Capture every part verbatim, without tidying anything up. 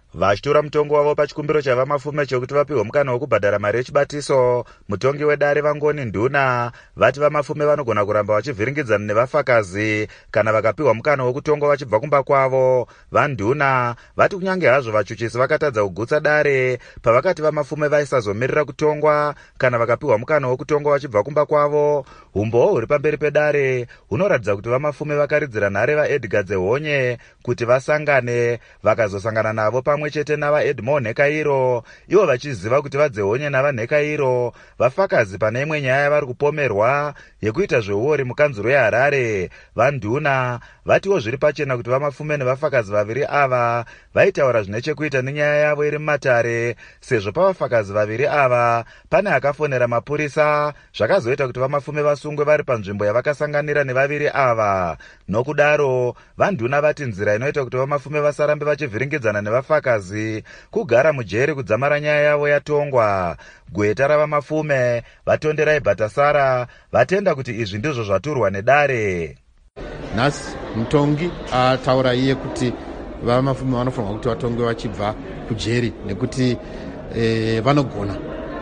Vachitora mutongo wavo pachikumbiro chava mafume chekuti vapiwe mukana wokubhadhara mari yechibatiso, mutongi wedare Vangoni Nduna vati vamafume vanogona kuramba vachivhiringidzana nevafakazi kana vakapiwa mukana wokutongwa vachibva kumba kwavo. VaNduna vati kunyange hazvo vachuchisi vakatadza kugutsa dare pavakati vamafume vaisazomirira kutongwa kana vakapiwa mukana wokutongwa vachibva kumba kwavo, umbowo huri pamberi pedare hunoratidza kuti vamafume vakaridzira nhare vaEdgar Dzehonye kuti vasangane, vakazosangana navo pamwe chete navaEdmore Nhekairo, ivo vachiziva kuti vaDzehonye navanhekairo vafakazi pane imwe nyaya yavari kupomerwa yekuita zveuori mukanzuro yeHarare. VaNduna vatiwo zviri pachena kuti vamafume nevafakazi vaviri ava vaitaura zvine chekuita nenyaya yavo iri mumatare, sezvo pavafakazi vaviri ava pane akafonera mapurisa, zvakazoita kuti vamafume vasungwe vari panzvimbo yavakasanganira nevaviri ava. Nokudaro VaNduna vati nzira inoita kuti vamafume vasarambe vachivhiringidzana nevafakazi kugara mujeri kudzamara nyaya yavo yatongwa. Gweta ravamafume vatonderai Bhatasara vatenda kuti izvi ndizvo zvaturwa nedare. Nhasi mutongi ataura iye kuti vamafume vanofanirwa kuti vatongwe vachibva kujeri nekuti e, vanogona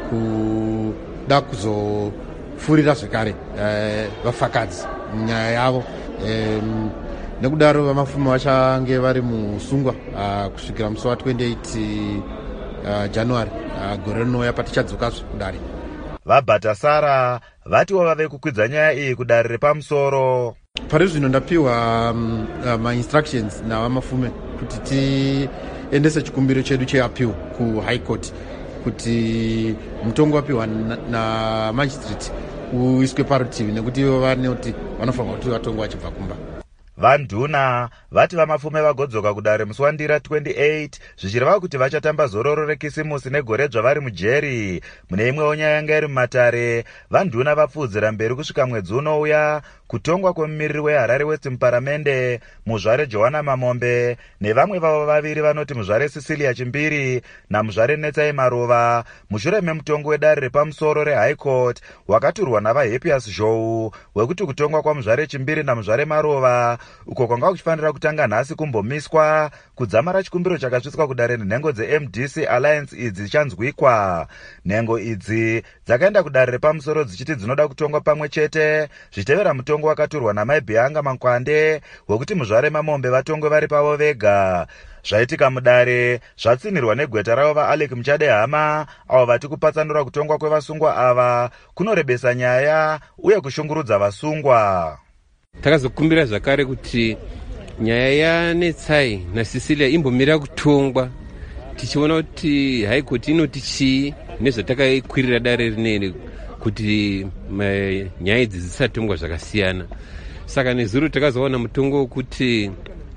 kuda kuzofurira zvekare e, vafakadzi munyaya yavo. E, nekudaro vamafume vachange vari musungwa kusvikira musi wa twenty-eight January gore rinouya patichadzokazve kudare. VaBhatasara vatiwo vave kukwidza nyaya iyi kudare repamusoro. Pari zvino ndapiwa um, uh, ma-instructions navamafume kuti tiendese chikumbiro chedu cheappeal ku High Court kuti mutongo wapiwa namagistrate uiswe parutivi nekuti ivo vane kuti vanofanirwa kuti vatongo vachibva kumba. VaNduna vati vamafume vagodzoka kudare musi waNdira twenty-eight zvichireva kuti vachatamba zororo rekisimusi negore dzvavari mujeri. Mune imwewo nyaya yanga iri mumatare, VaNduna vapfuudzira mberi kusvika mwedzi unouya kutongwa kwemumiriri weHarare West muparamende muzvare Johanna Mamombe nevamwe vavo vaviri vanoti muzvare Cecilia Chimbiri namuzvare Netsai Marova, mushure memutongo wedare repamusoro reHigh Court wakaturwa navaHapius Zhou wekuti kutongwa kwamuzvare Chimbiri namuzvare Marova uko kwanga kuchifanira kutanga nhasi kumbomiswa kudzamara chikumbiro chakatsviswa kudare nenhengo dzeM D C Alliance idzi dzichanzwikwa. Nhengo idzi dzakaenda kudare repamusoro dzichiti dzinoda kutongwa pamwe chete zvichitevera mutongo wakaturwa naMaibhianga Makwande wekuti muzvare Mamombe vatongwe vari pavo vega. Zvaitika mudare zvatsinirwa negweta ravo vaAlec Muchadehama avo vati kupatsanura kutongwa kwevasungwa ava kunorebesa nyaya uye kushungurudza vasungwa. Takazokumbira zvakare kuti nyaya yaNetsai naCecilia imbomira kutongwa tichiona kuti High Court inoti chii nezvatakakwirira dare rineri kuti nyaya idzi dzisatongwa zvakasiyana. Saka nezuro takazoona mutongo wekuti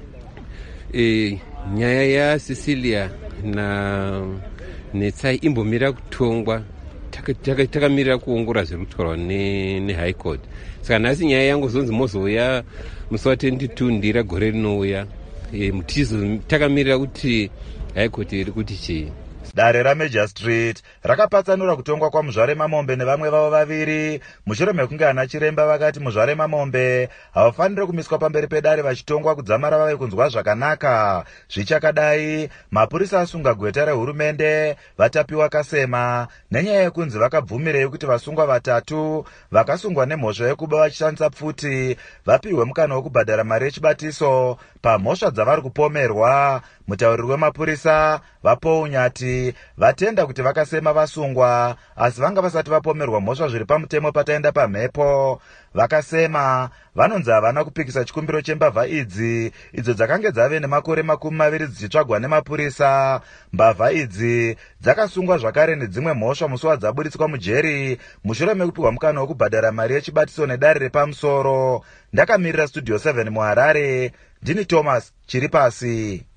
e, nyaya yaCecilia na Netsai imbomira kutongwa takamirira kuongora zvemutwarwa neHigh Court. Saka nhasi nyaya yangu zonzi mozouya musi wa twenty-two Ndira gore rinouya, e, mutizo takamirira kuti High Court iri kuti chii. Dare raMajor Street rakapatsanura kutongwa kwamuzvare Mamombe nevamwe vavo vaviri mushure mekunge ana Chiremba vakati muzvare Mamombe havafaniri kumiswa pamberi pedare vachitongwa kudzamara vave kunzwa zvakanaka. Zvichakadai mapurisa asunga gweta rehurumende vatapiwa Kasema nenyaya yekunzi vakabvumirei kuti vasungwa vatatu vakasungwa nemhosva yekuba vachishandisa pfuti vapiwe mukana wokubhadhara mari yechibatiso pamhosva dzavari kupomerwa. Mutauriri wemapurisa vaPaul Nyati vatenda kuti vakasema vasungwa asi vanga vasati vapomerwa mhosva zviri pamutemo pataenda pamhepo. Vakasema vanonzi havana kupikisa chikumbiro chembavha idzi idzo dzakange dzave nemakore makumi maviri dzichitsvagwa nemapurisa. Mbavha idzi dzakasungwa zvakare nedzimwe mhosva musi wadzabuditswa mujeri mushure mekupiwa mukana wokubhadhara mari yechibatiso nedare repamusoro. Ndakamirira Studio seven muHarare, ndini Thomas Chiripasi.